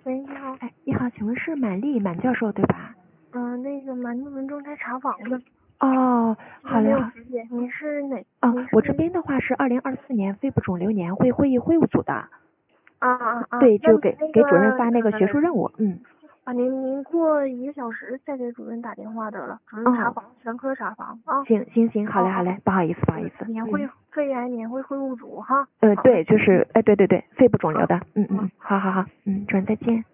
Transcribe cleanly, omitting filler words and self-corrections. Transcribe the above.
喂，你好。 哎，你好，请问是满教授对吧？ 那个满路文中台查房的。 哦，好嘞， 没有好。 时间。你是哪？ 哦， 你是我这边的话是2024年肺部肿瘤年会会务组的。对， 那就给那主任发那个学个术任务。 您过1个小时再给主任打电话得了，主任查哦， 房，全科查房啊。 行，好嘞，好嘞，不好意思。 肺癌年会会务组哈。 对，就是，哎，对，肺部肿瘤好的。好，主任再见。